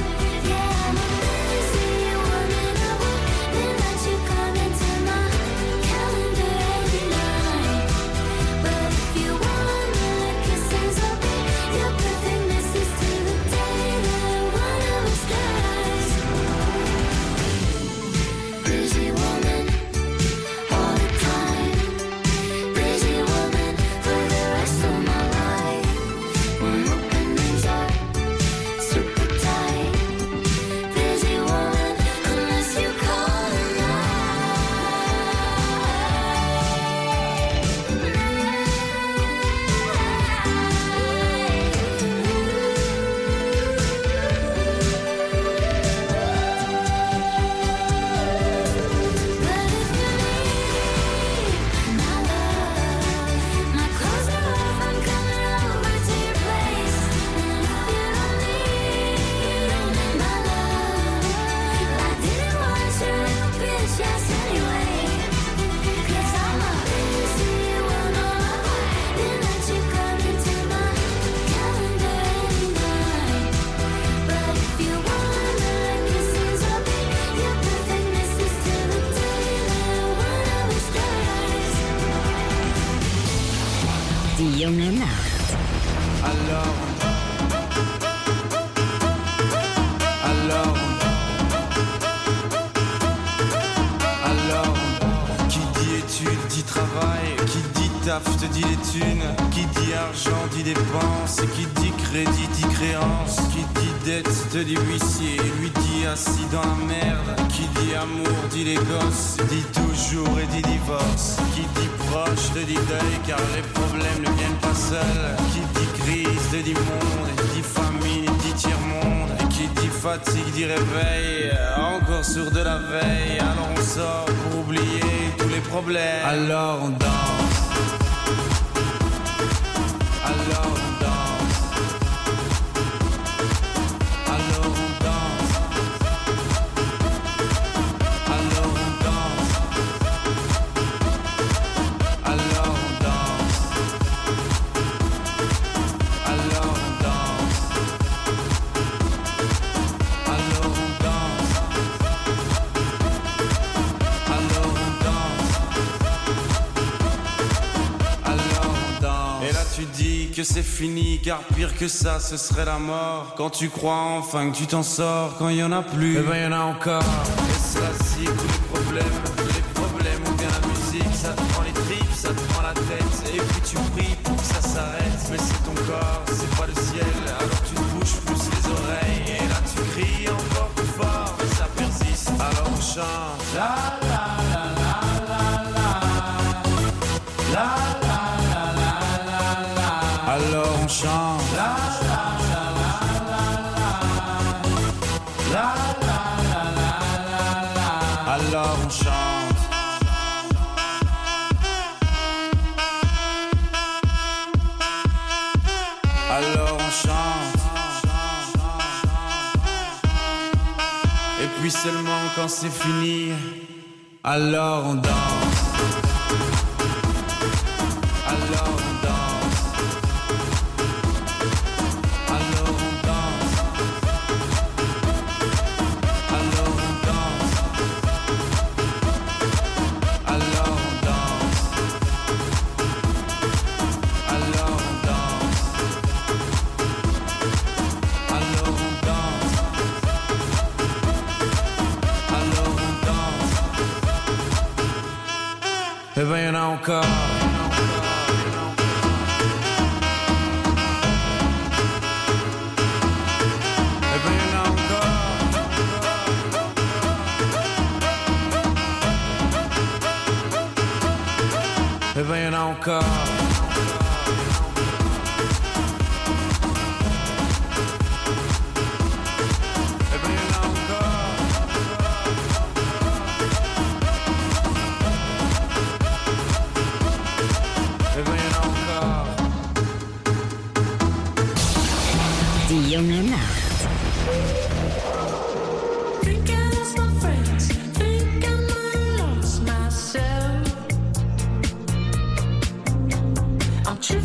junge Nacht. Alors, qui dit études dit travail, qui dit taf te dit les thunes, qui dit argent dit dépenses, qui dit crédit dit créance, qui dit dette te dit huissier, lui dit assis dans la merde, qui dit amour dit les gosses, dit toujours et dit divorce, qui dit proche te dit deuil car les problèmes ne viennent pas seuls, qui dit crise te dit monde, dit famille dit tiers-monde, qui dit fatigue dit réveil, encore sourd de la veille, alors on sort pour oublier tous les problèmes, alors on danse. Alors on danse. Alors on danse. Alors on danse. Alors on danse. Alors on danse. Alors on danse. Alors on danse. Alors on danse. Et là tu dis que c'est fini, car pire que ça ce serait la mort. Quand tu crois enfin que tu t'en sors, quand il y en a plus, eh ben il y en a encore. Et cela si tous les problèmes ou bien la musique, ça te prend les tripes, ça te prend la tête, et puis tu pries pour que ça s'arrête. Mais c'est ton corps, c'est pas le ciel, alors tu te bouges plus les oreilles, et là tu cries encore plus fort, mais ça persiste, alors on chante. La la la la la la. La la la la la la. Alors on chante. La la la la la la. La la la la la la. Alors on chante. Alors on chante. Et puis seulement quand c'est fini, alors on danse. Alors on danse. Alors on danse. Alors on danse. Alors on danse. Alors on danse. Alors on danse. Alors on danse. Eh ben y'en a encore. Eh ben y'en a encore. Eh ben y'en a encore. Eh ben y'en a encore. Die junge Nacht. I'm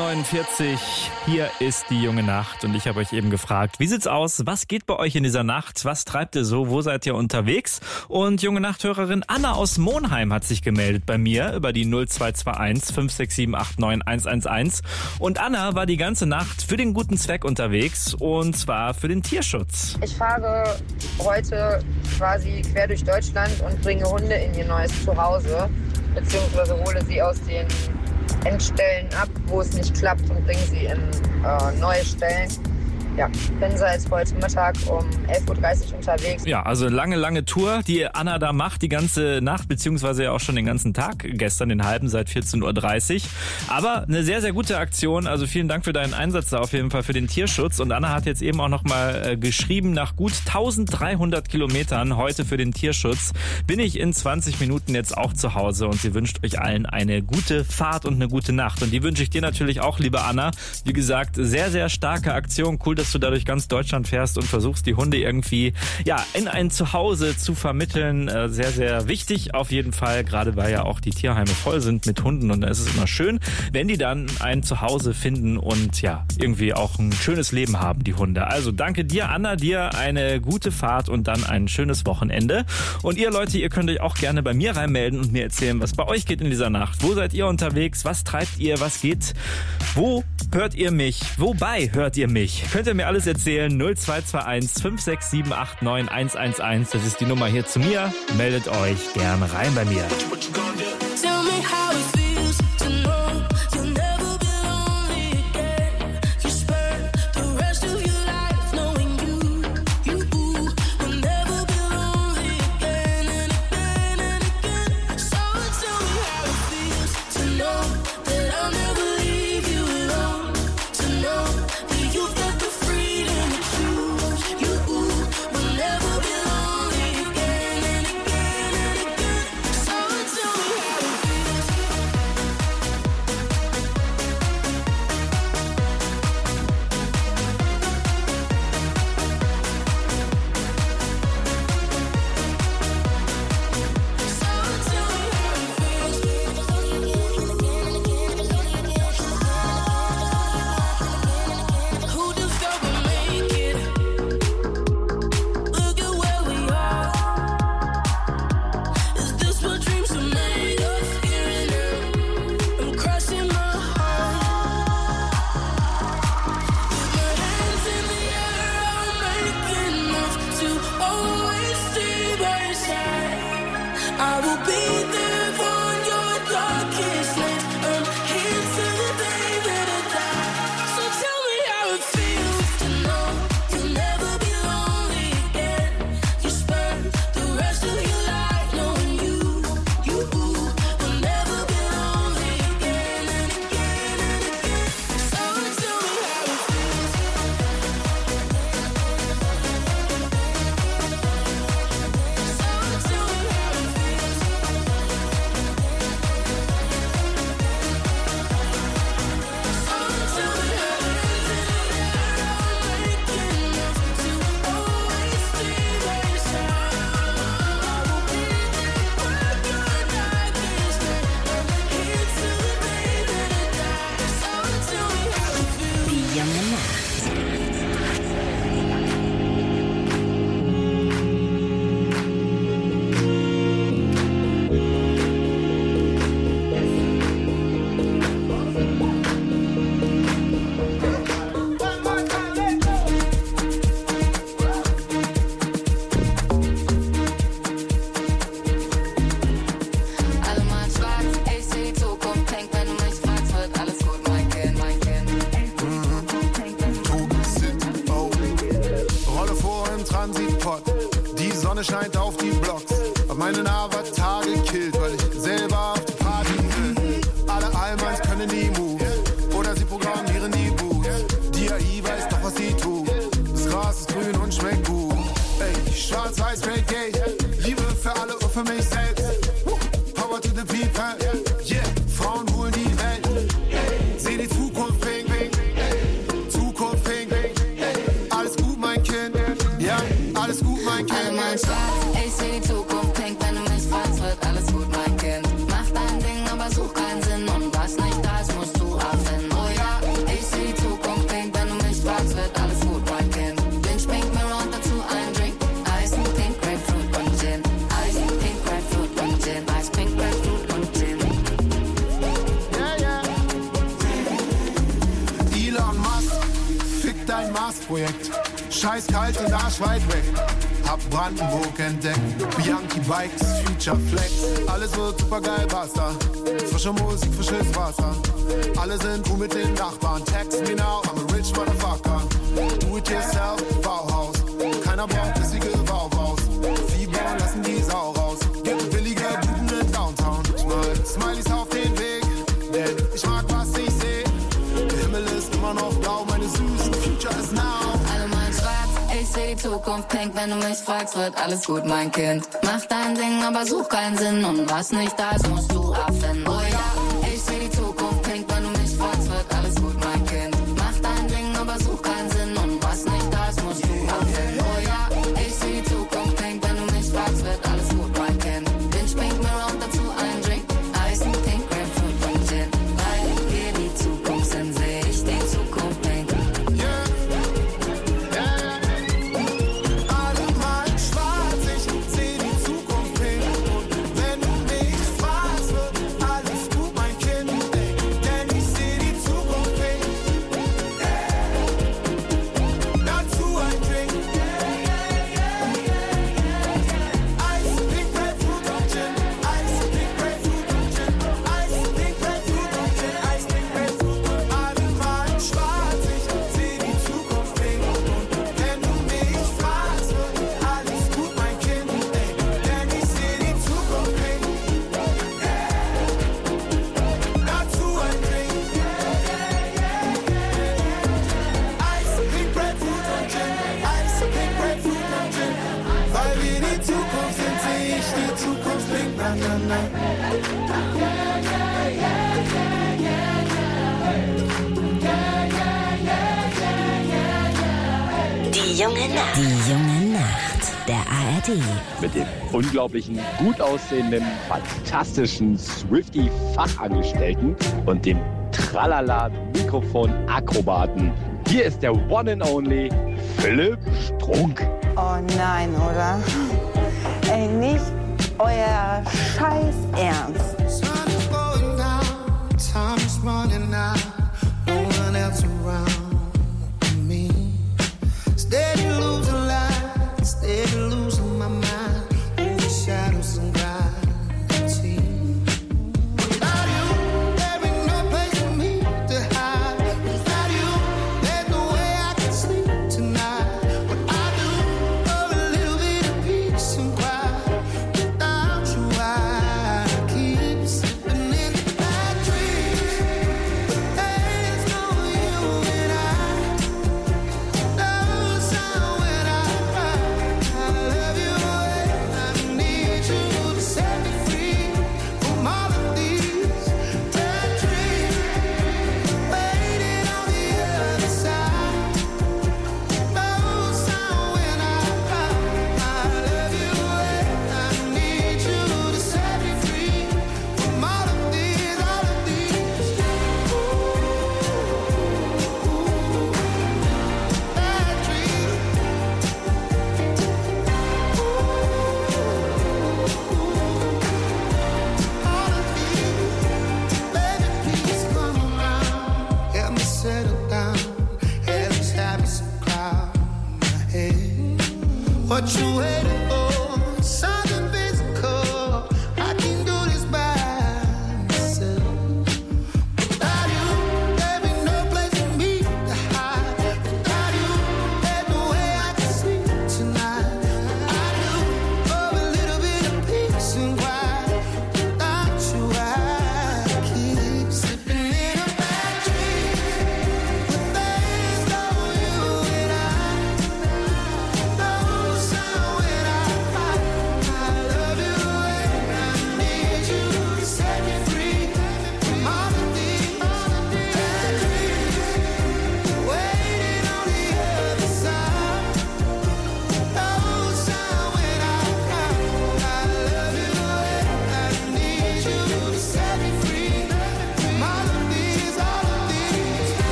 8:49 Uhr, hier ist die junge Nacht und ich habe euch eben gefragt, wie sieht's aus, was geht bei euch in dieser Nacht, was treibt ihr so, wo seid ihr unterwegs? Und junge Nachthörerin Anna aus Monheim hat sich gemeldet bei mir über die 0221 567 89 111 und Anna war die ganze Nacht für den guten Zweck unterwegs und zwar für den Tierschutz. Ich fahre heute quasi quer durch Deutschland und bringe Hunde in ihr neues Zuhause, beziehungsweise hole sie aus den Endstellen ab, wo es nicht klappt und bringe sie in neue Stellen. Ja, bin seit heute Mittag um 11:30 Uhr unterwegs. Ja, also lange Tour, die Anna da macht, die ganze Nacht, beziehungsweise ja auch schon den ganzen Tag, gestern den halben seit 14:30 Uhr. Aber eine sehr, sehr gute Aktion, also vielen Dank für deinen Einsatz da auf jeden Fall für den Tierschutz. Und Anna hat jetzt eben auch nochmal geschrieben, nach gut 1300 Kilometern heute für den Tierschutz bin ich in 20 Minuten jetzt auch zu Hause und sie wünscht euch allen eine gute Fahrt und eine gute Nacht. Und die wünsche ich dir natürlich auch, liebe Anna. Wie gesagt, sehr, sehr starke Aktion, cool, dass du da durch ganz Deutschland fährst und versuchst, die Hunde irgendwie in ein Zuhause zu vermitteln. Sehr, sehr wichtig auf jeden Fall, gerade weil ja auch die Tierheime voll sind mit Hunden und da ist es immer schön, wenn die dann ein Zuhause finden und ja, irgendwie auch ein schönes Leben haben, die Hunde. Also danke dir, Anna, dir eine gute Fahrt und dann ein schönes Wochenende. Und ihr Leute, ihr könnt euch auch gerne bei mir reinmelden und mir erzählen, was bei euch geht in dieser Nacht. Wo seid ihr unterwegs? Was treibt ihr? Was geht? Wo hört ihr mich? Wobei hört ihr mich? Könnt ihr mir alles erzählen? 0221 567 89 111. Das ist die Nummer hier zu mir. Meldet euch gern rein bei mir. Scheint auf die Blocks, hab meinen Avatar gekillt, weil ich selber auf die Party will. Alle Allmanns können die Moves, oder sie programmieren die Boots. Die AI weiß doch, was sie tut. Das Gras ist grün und schmeckt gut. Ey, schwarz-weiß fällt Geld, Liebe für alle und für mich selbst. Power to the people, yeah, Frauen holen die Welt. Seh die Zukunft pink, Zukunft pink. Alles gut, mein Kind, ja, alles gut, mein Kind. Alle Mann schwarz, ich seh die Zukunft pink, wenn du mich Projekt. Scheiß kalt und arschweit weg. Hab Brandenburg entdeckt. Bianchi Bikes, Future Flex. Alles wird supergeil, basta. Frische Musik, frisches Wasser. Alle sind cool mit den Nachbarn. Text me now, I'm a rich motherfucker. Do it yourself, Bauhaus. Keiner braucht bissige Bauhaus. Fieber lassen die Sau raus. Gibt billige Buden in Downtown. Schmal Smileys auf den Weg, denn ich mag, was ich seh. Der Himmel ist immer noch blau, meine süßen Future is now. Alle meinen schwarz, ich seh die Zukunft pink. Wenn du mich fragst, wird alles gut, mein Kind. Mach dein Ding, aber such keinen Sinn. Und was nicht da ist, musst du abfinden. Oh ja, ich seh die Zukunft pink. Wenn du mich fragst, wird alles gut, mein Kind. Mach dein Ding, aber such keinen Sinn. Und was nicht da ist, musst du abfinden. Oh ja, ich seh die Zukunft pink. Wenn du mich fragst, wird alles gut, mein Kind. Den Pink Mirror und dazu ein Drink. Ice and Pink, Grapefruit und Gin. Weil wir die Zukunft sind, seh ich die Zukunft pink. Die junge Nacht der ARD. Mit dem unglaublichen, gut aussehenden, fantastischen Swiftie-Fachangestellten und dem Tralala-Mikrofon-Akrobaten. Hier ist der One and Only Philipp Strunk. Oh nein, oder? Ey, nicht euer Scheiß Ernst. Steady losing light, steady losing my mind over shadows and gravity. Without you, there ain't no place for me to hide. Without you, there's no way I can sleep tonight. What I do for a little bit of peace and quiet. Without you, I keep slipping in bad dreams. But there's no you and I. What you waiting for? Something physical. I can do this by myself. Without you, there ain't no place for me to hide. Without you, there's no way I can sleep tonight. I do for a little bit of peace and quiet. Without you, I keep slipping in a bad dream. But there's no you and I. No sound when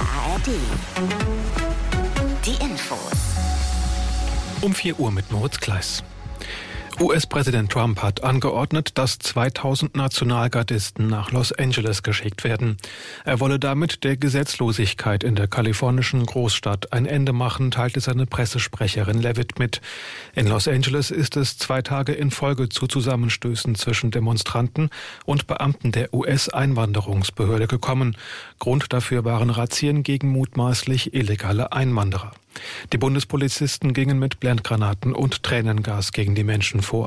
ARD. Die Infos. Um 4 Uhr mit Moritz Kleiss. US-Präsident Trump hat angeordnet, dass 2000 Nationalgardisten nach Los Angeles geschickt werden. Er wolle damit der Gesetzlosigkeit in der kalifornischen Großstadt ein Ende machen, teilte seine Pressesprecherin Levitt mit. In Los Angeles ist es 2 Tage in Folge zu Zusammenstößen zwischen Demonstranten und Beamten der US-Einwanderungsbehörde gekommen. Grund dafür waren Razzien gegen mutmaßlich illegale Einwanderer. Die Bundespolizisten gingen mit Blendgranaten und Tränengas gegen die Menschen vor.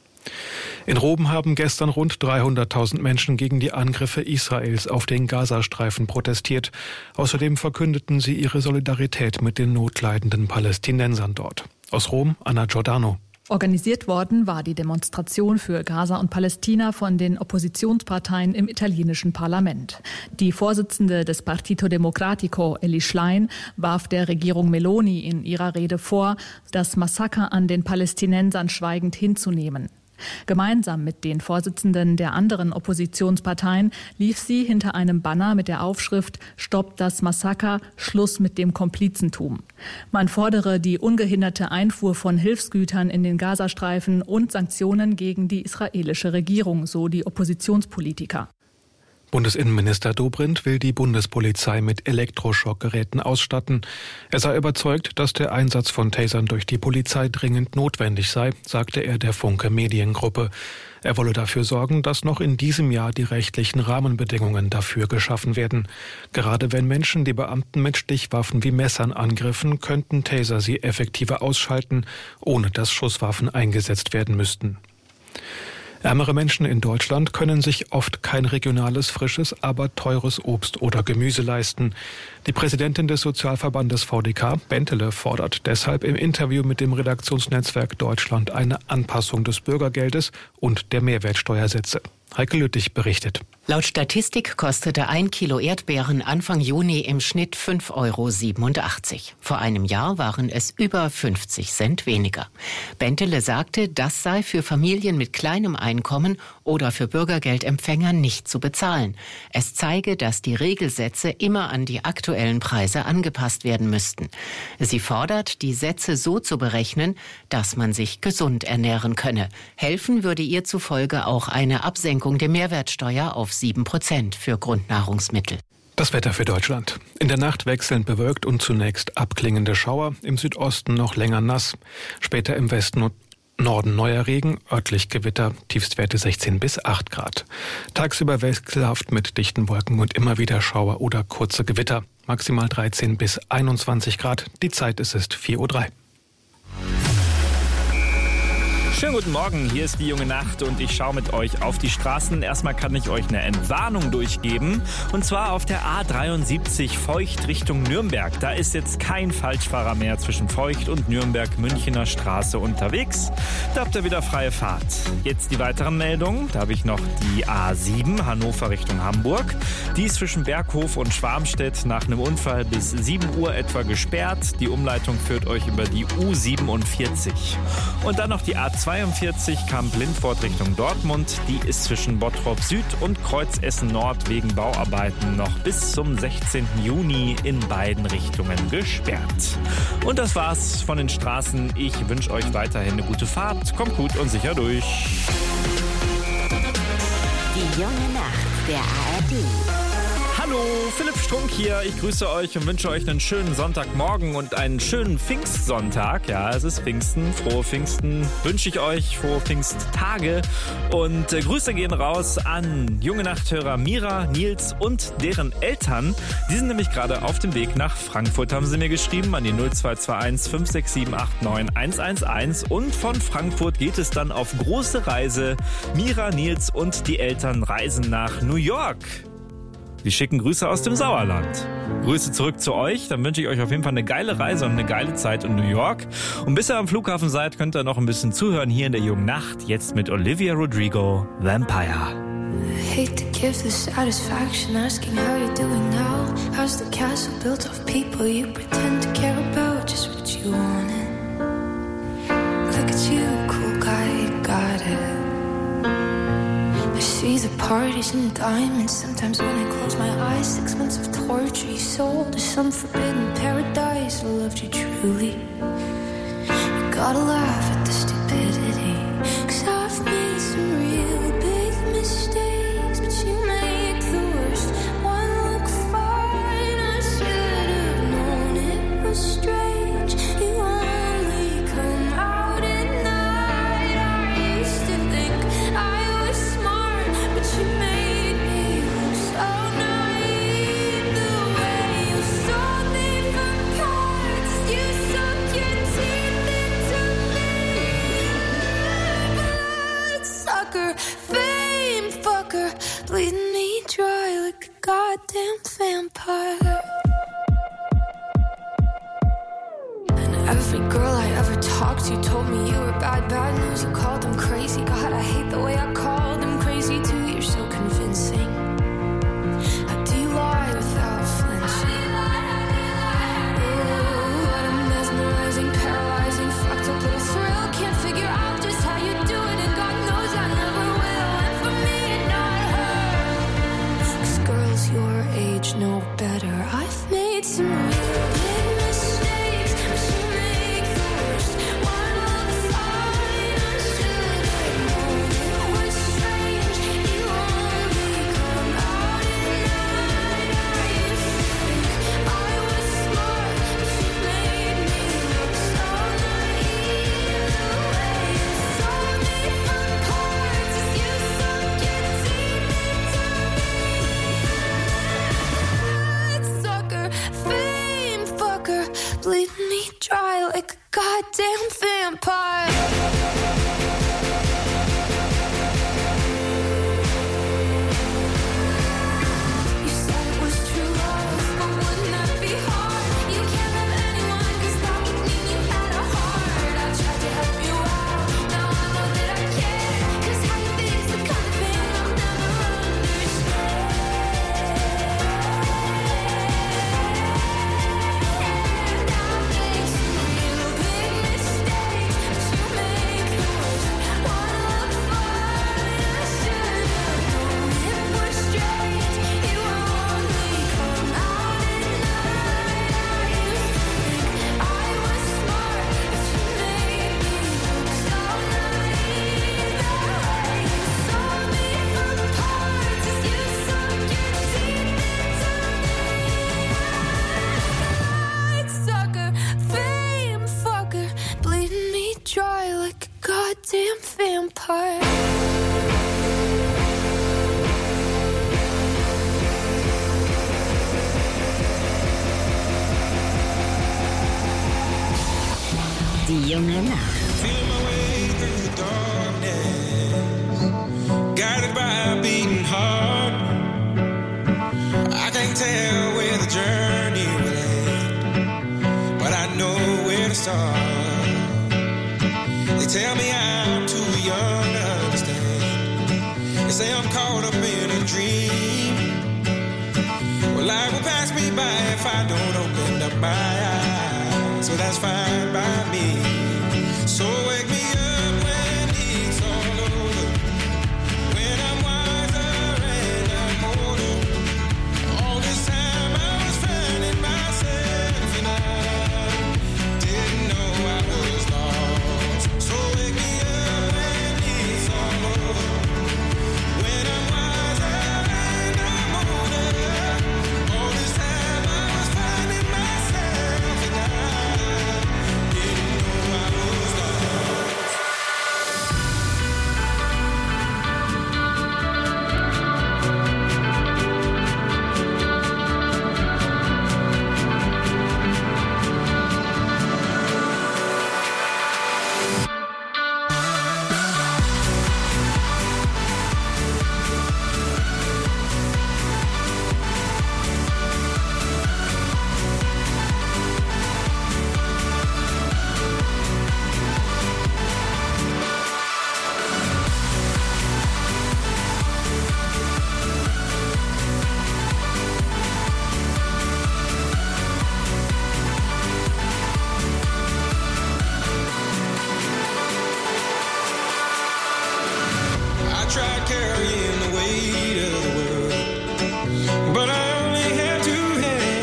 In Rom haben gestern rund 300.000 Menschen gegen die Angriffe Israels auf den Gazastreifen protestiert. Außerdem verkündeten sie ihre Solidarität mit den notleidenden Palästinensern dort. Aus Rom, Anna Giordano. Organisiert worden war die Demonstration für Gaza und Palästina von den Oppositionsparteien im italienischen Parlament. Die Vorsitzende des Partito Democratico, Elly Schlein, warf der Regierung Meloni in ihrer Rede vor, das Massaker an den Palästinensern schweigend hinzunehmen. Gemeinsam mit den Vorsitzenden der anderen Oppositionsparteien lief sie hinter einem Banner mit der Aufschrift »Stoppt das Massaker, Schluss mit dem Komplizentum«. Man fordere die ungehinderte Einfuhr von Hilfsgütern in den Gazastreifen und Sanktionen gegen die israelische Regierung, so die Oppositionspolitiker. Bundesinnenminister Dobrindt will die Bundespolizei mit Elektroschockgeräten ausstatten. Er sei überzeugt, dass der Einsatz von Tasern durch die Polizei dringend notwendig sei, sagte er der Funke Mediengruppe. Er wolle dafür sorgen, dass noch in diesem Jahr die rechtlichen Rahmenbedingungen dafür geschaffen werden. Gerade wenn Menschen die Beamten mit Stichwaffen wie Messern angriffen, könnten Taser sie effektiver ausschalten, ohne dass Schusswaffen eingesetzt werden müssten. Ärmere Menschen in Deutschland können sich oft kein regionales, frisches, aber teures Obst oder Gemüse leisten. Die Präsidentin des Sozialverbandes VDK, Bentele, fordert deshalb im Interview mit dem Redaktionsnetzwerk Deutschland eine Anpassung des Bürgergeldes und der Mehrwertsteuersätze. Heike Lüttich berichtet. Laut Statistik kostete 1 Kilo Erdbeeren Anfang Juni im Schnitt 5,87 €. Vor einem Jahr waren es über 50 Cent weniger. Bentele sagte, das sei für Familien mit kleinem Einkommen oder für Bürgergeldempfänger nicht zu bezahlen. Es zeige, dass die Regelsätze immer an die aktuellen Preise angepasst werden müssten. Sie fordert, die Sätze so zu berechnen, dass man sich gesund ernähren könne. Helfen würde ihr zufolge auch eine Absenkung der Mehrwertsteuer auf 7% für Grundnahrungsmittel. Das Wetter für Deutschland. In der Nacht wechselnd bewölkt und zunächst abklingende Schauer, im Südosten noch länger nass. Später im Westen und Norden neuer Regen, örtlich Gewitter, Tiefstwerte 16 bis 8 Grad. Tagsüber wechselhaft mit dichten Wolken und immer wieder Schauer oder kurze Gewitter. Maximal 13 bis 21 Grad. Die Zeit ist 4:03 Uhr. Schönen guten Morgen, hier ist die junge Nacht und ich schaue mit euch auf die Straßen. Erstmal kann ich euch eine Entwarnung durchgeben und zwar auf der A73 Feucht Richtung Nürnberg. Da ist jetzt kein Falschfahrer mehr zwischen Feucht und Nürnberg-Münchener Straße unterwegs. Da habt ihr wieder freie Fahrt. Jetzt die weiteren Meldungen. Da habe ich noch die A7 Hannover Richtung Hamburg. Die ist zwischen Berghof und Schwarmstedt nach einem Unfall bis 7 Uhr etwa gesperrt. Die Umleitung führt euch über die U47. Und dann noch die A42 Kamp-Lindfort Richtung Dortmund. Die ist zwischen Bottrop Süd und Kreuzessen Nord wegen Bauarbeiten noch bis zum 16. Juni in beiden Richtungen gesperrt. Und das war's von den Straßen. Ich wünsche euch weiterhin eine gute Fahrt. Kommt gut und sicher durch. Die junge Nacht der ARD. Hallo, Philipp Strunk hier. Ich grüße euch und wünsche euch einen schönen Sonntagmorgen und einen schönen Pfingstsonntag. Ja, es ist Pfingsten. Frohe Pfingsten wünsche ich euch. Frohe Pfingsttage. Und Grüße gehen raus an junge Nachthörer Mira, Nils und deren Eltern. Die sind nämlich gerade auf dem Weg nach Frankfurt, haben sie mir geschrieben, an die 0221 567 89 111. Und von Frankfurt geht es dann auf große Reise. Mira, Nils und die Eltern reisen nach New York. Die schicken Grüße aus dem Sauerland. Grüße zurück zu euch. Dann wünsche ich euch auf jeden Fall eine geile Reise und eine geile Zeit in New York. Und bis ihr am Flughafen seid, könnt ihr noch ein bisschen zuhören hier in der jungen Nacht. Jetzt mit Olivia Rodrigo, Vampire. Hate to give the satisfaction asking how you're doing now. How's the castle built of people you pretend to care about? Just what you wanted. Look at you, cool guy, you got it. I see see the parties and diamonds. Sometimes when I close my eyes, 6 months of torture you sold to some forbidden paradise. I loved you truly. You gotta laugh at the stupidity, 'cause I've made some real big mistakes, but you make the worst one look fine. I should have known it was strange. You only come out at night. I used to think I was smart, but you made me look so naive. The way you sold me for parts, you sunk your teeth into me. Bloodsucker, fame fucker, bleeding me dry like a goddamn vampire. And every girl I ever talked to told me you were bad news. You called them crazy. God, I hate the way I called them crazy too. You're so convincing. How do you lie without flinching? Ooh, what a mesmerizing, paralyzing, fucked up little thrill. Can't figure out just how you do it, and God knows I never will. And for me, not her. 'Cause girls your age know better. I've made some real big mistakes, but you make the worst one look fine. I should have known it was strange. You only come out at night. I used to think I was smart, but you made me look so naive. The way you sold me for parts, as you sunk your teeth into me. Sucker, fame fucker, bleeding me dry like a goddamn vampire. You said it was true love, but wouldn't that be hard? You can't love anyone, 'cause that would mean you had a heart. I tried to help you out, now I know that I can't, 'cause how you think's the kind of thing I'll never understand. Sucker, fame fucker, bleeding me dry like a goddamn vampire. Die junge Nacht. Guided by a beating heart, I can't tell where the journey will end, but I know where to start. They tell me